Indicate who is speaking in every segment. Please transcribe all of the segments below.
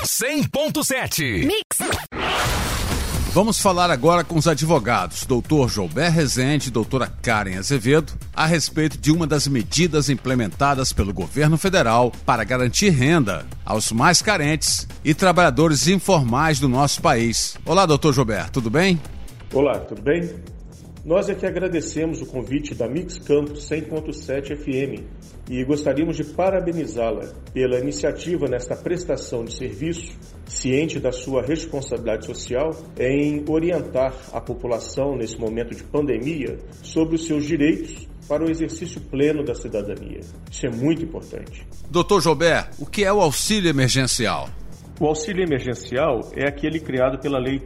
Speaker 1: 100.7
Speaker 2: Mix.
Speaker 3: Vamos falar agora com os advogados, Dr. Joubert Rezende e doutora Karen Azevedo, a respeito de uma das medidas implementadas pelo governo federal para garantir renda aos mais carentes e trabalhadores informais do nosso país. Olá, doutor Joubert, tudo bem?
Speaker 4: Olá, tudo bem? Nós é que agradecemos o convite da Mix Campus 100.7 FM e gostaríamos de parabenizá-la pela iniciativa nesta prestação de serviço, ciente da sua responsabilidade social em orientar a população nesse momento de pandemia sobre os seus direitos para o exercício pleno da cidadania. Isso é muito importante.
Speaker 3: Doutor Joubert, o que é o auxílio emergencial?
Speaker 4: O auxílio emergencial é aquele criado pela Lei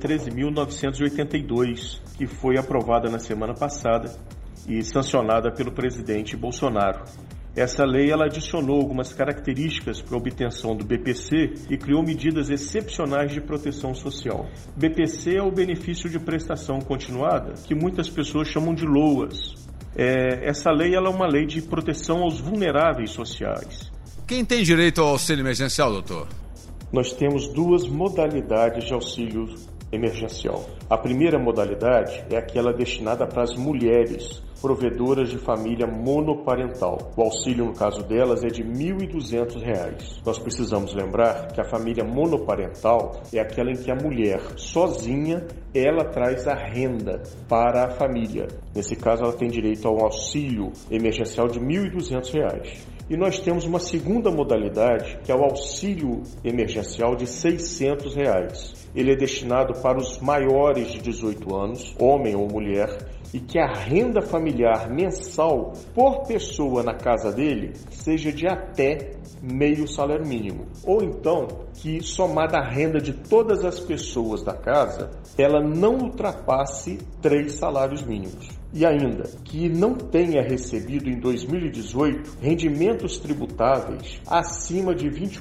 Speaker 4: 13.982, que foi aprovada na semana passada e sancionada pelo presidente Bolsonaro. Essa lei ela adicionou algumas características para a obtenção do BPC e criou medidas excepcionais de proteção social. BPC é o benefício de prestação continuada, que muitas pessoas chamam de LOAS. Essa lei ela é uma lei de proteção aos vulneráveis sociais.
Speaker 3: Quem tem direito ao auxílio emergencial, doutor?
Speaker 4: Nós temos duas modalidades de auxílio emergencial. A primeira modalidade é aquela destinada para as mulheres provedoras de família monoparental. O auxílio, no caso delas, é de R$ 1.200. Nós precisamos lembrar que a família monoparental é aquela em que a mulher sozinha, ela traz a renda para a família. Nesse caso, ela tem direito ao auxílio emergencial de R$ 1.200. E nós temos uma segunda modalidade, que é o auxílio emergencial de R$ 600. Ele é destinado para os maiores de 18 anos, homem ou mulher, e que a renda familiar mensal por pessoa na casa dele seja de até meio salário mínimo. Ou então, que somada a renda de todas as pessoas da casa, ela não ultrapasse 3 salários mínimos. E ainda, que não tenha recebido em 2018 rendimentos tributáveis acima de R$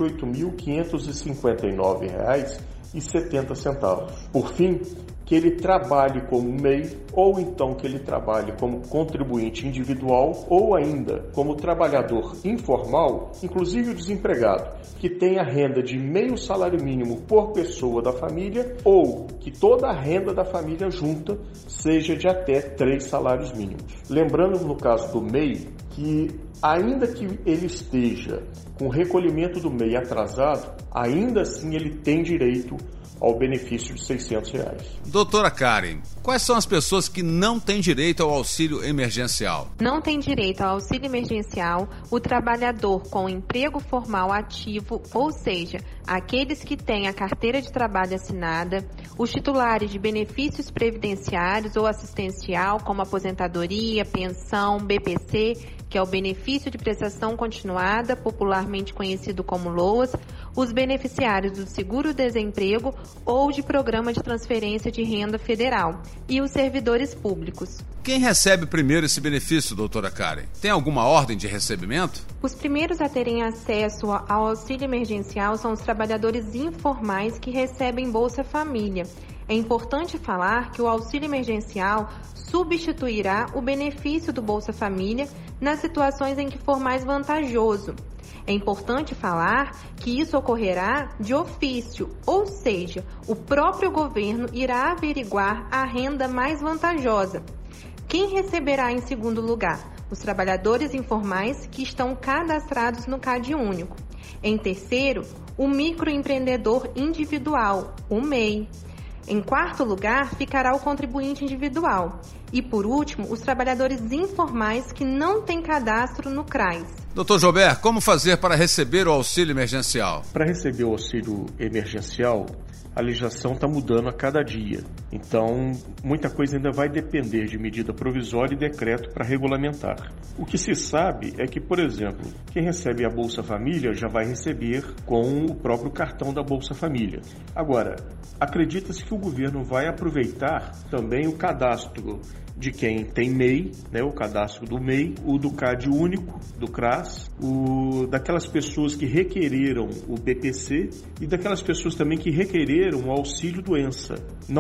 Speaker 4: 28.559,70. Por fim, que ele trabalhe como MEI ou então que ele trabalhe como contribuinte individual ou ainda como trabalhador informal, inclusive o desempregado, que tenha renda de meio salário mínimo por pessoa da família ou que toda a renda da família junta seja de até 3 salários mínimos. Lembrando no caso do MEI que ainda que ele esteja com o recolhimento do MEI atrasado, ainda assim ele tem direito ao benefício de R$ 600.
Speaker 3: Doutora Karen, quais são as pessoas que não têm direito ao auxílio emergencial?
Speaker 5: Não tem direito ao auxílio emergencial o trabalhador com emprego formal ativo, ou seja, aqueles que têm a carteira de trabalho assinada, os titulares de benefícios previdenciários ou assistencial, como aposentadoria, pensão, BPC, que é o benefício de prestação continuada, popularmente conhecido como LOAS, os beneficiários do seguro-desemprego ou de programa de transferência de renda federal e os servidores públicos.
Speaker 3: Quem recebe primeiro esse benefício, doutora Karen? Tem alguma ordem de recebimento?
Speaker 5: Os primeiros a terem acesso ao auxílio emergencial são os trabalhadores informais que recebem Bolsa Família. É importante falar que o auxílio emergencial substituirá o benefício do Bolsa Família nas situações em que for mais vantajoso. É importante falar que isso ocorrerá de ofício, ou seja, o próprio governo irá averiguar a renda mais vantajosa. Quem receberá em segundo lugar? Os trabalhadores informais que estão cadastrados no CadÚnico. Em terceiro, o microempreendedor individual, o MEI. Em quarto lugar, ficará o contribuinte individual. E, por último, os trabalhadores informais que não têm cadastro no CRAS.
Speaker 3: Doutor Joubert, como fazer para receber o auxílio emergencial?
Speaker 4: Para receber o auxílio emergencial, a legislação está mudando a cada dia. Então, muita coisa ainda vai depender de medida provisória e decreto para regulamentar. O que se sabe é que, por exemplo, quem recebe a Bolsa Família já vai receber com o próprio cartão da Bolsa Família. Agora, acredita-se que o governo vai aproveitar também o cadastro de quem tem MEI, né, o cadastro do MEI, o do CadÚnico, do CRAS, o daquelas pessoas que requereram o BPC e daquelas pessoas também que requereram o auxílio-doença.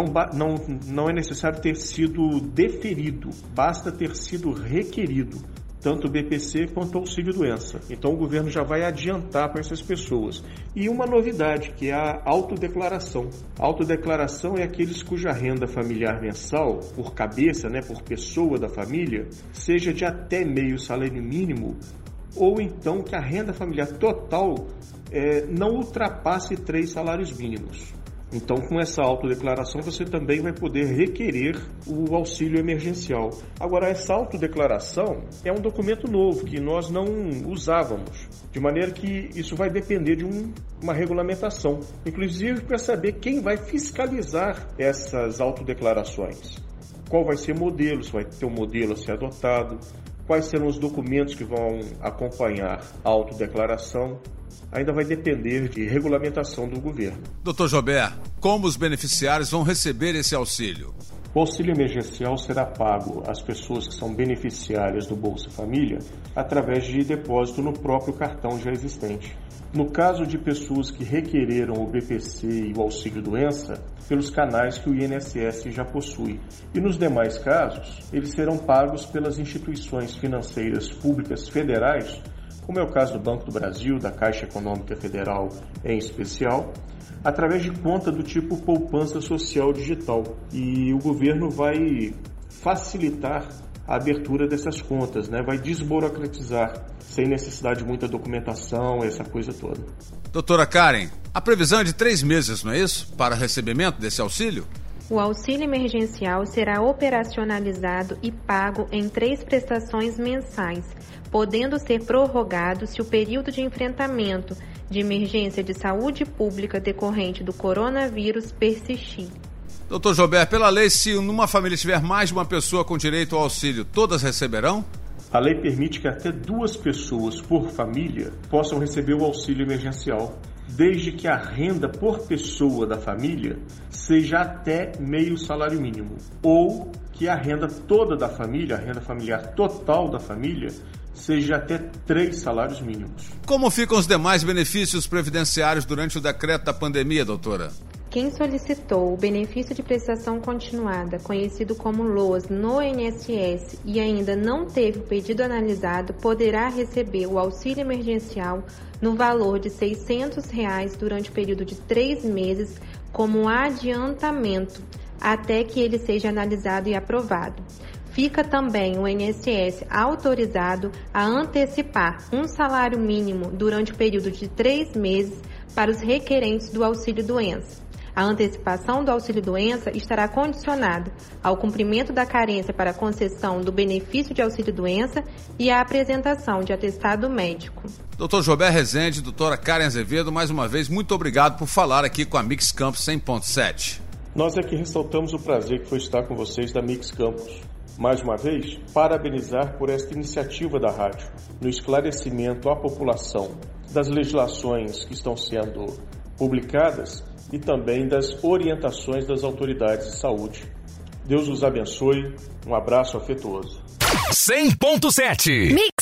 Speaker 4: Não é necessário ter sido deferido, basta ter sido requerido. tanto o BPC quanto o auxílio-doença. Então o governo já vai adiantar para essas pessoas. E uma novidade, que é a autodeclaração. A autodeclaração é aqueles cuja renda familiar mensal, por cabeça, por pessoa da família, seja de até meio salário mínimo, ou então que a renda familiar total não ultrapasse 3 salários mínimos. Então, com essa autodeclaração, você também vai poder requerer o auxílio emergencial. Agora, essa autodeclaração é um documento novo que nós não usávamos, de maneira que isso vai depender de uma regulamentação, inclusive para saber quem vai fiscalizar essas autodeclarações. Qual vai ser o modelo, se vai ter um modelo a ser adotado, quais serão os documentos que vão acompanhar a autodeclaração. Ainda vai depender de regulamentação do governo.
Speaker 3: Dr. Joubert, como os beneficiários vão receber esse auxílio?
Speaker 4: O auxílio emergencial será pago às pessoas que são beneficiárias do Bolsa Família através de depósito no próprio cartão já existente. No caso de pessoas que requereram o BPC e o auxílio-doença, pelos canais que o INSS já possui. E nos demais casos, eles serão pagos pelas instituições financeiras públicas federais, como é o caso do Banco do Brasil, da Caixa Econômica Federal em especial, através de conta do tipo poupança social digital. E o governo vai facilitar a abertura dessas contas, vai desburocratizar, sem necessidade de muita documentação, essa coisa toda.
Speaker 3: Doutora Karen, a previsão é de 3 meses, não é isso? Para recebimento desse auxílio?
Speaker 5: O auxílio emergencial será operacionalizado e pago em 3 prestações mensais, podendo ser prorrogado se o período de enfrentamento de emergência de saúde pública decorrente do coronavírus persistir.
Speaker 3: Dr. Joubert, pela lei, se numa família tiver mais de uma pessoa com direito ao auxílio, todas receberão?
Speaker 4: A lei permite que até 2 pessoas por família possam receber o auxílio emergencial, desde que a renda por pessoa da família seja até meio salário mínimo, ou que a renda toda da família, a renda familiar total da família, seja até 3 salários mínimos.
Speaker 3: Como ficam os demais benefícios previdenciários durante o decreto da pandemia, doutora?
Speaker 5: Quem solicitou o benefício de prestação continuada, conhecido como LOAS, no INSS e ainda não teve o pedido analisado, poderá receber o auxílio emergencial no valor de R$ 600 durante o período de 3 meses como adiantamento, até que ele seja analisado e aprovado. Fica também o INSS autorizado a antecipar um salário mínimo durante o período de 3 meses para os requerentes do auxílio-doença. A antecipação do auxílio-doença estará condicionada ao cumprimento da carência para a concessão do benefício de auxílio-doença e à apresentação de atestado médico.
Speaker 3: Dr. Joubert Rezende, doutora Karen Azevedo, mais uma vez, muito obrigado por falar aqui com a Mix Campus 100.7.
Speaker 4: Nós aqui ressaltamos o prazer que foi estar com vocês da Mix Campus. Mais uma vez, parabenizar por esta iniciativa da rádio, no esclarecimento à população das legislações que estão sendo publicadas e também das orientações das autoridades de saúde. Deus os abençoe. Um abraço afetuoso.
Speaker 1: 100.7